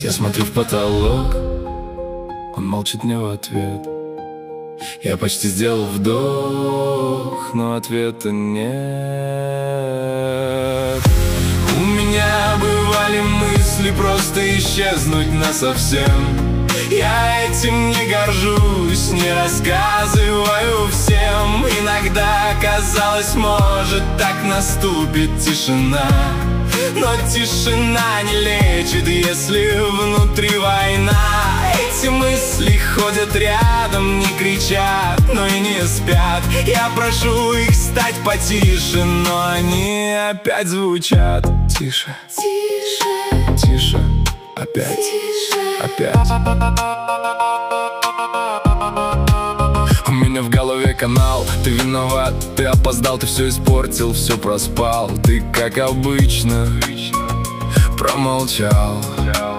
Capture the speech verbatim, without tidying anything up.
Я смотрю в потолок, он молчит мне в ответ. Я почти сделал вдох, но ответа нет. У меня бывали мысли просто исчезнуть насовсем. Я этим не горжусь, не рассказываю всем. Иногда казалось, может, так наступит тишина. Но тишина не лечит, если внутри война. Эти мысли ходят рядом, не кричат, но и не спят. Я прошу их стать потише, но они опять звучат. Тише, Тише, тише, опять, тише, опять. У меня в голове канал, ты виноват, ты опоздал, ты все испортил, все проспал. Ты, как обычно, промолчал.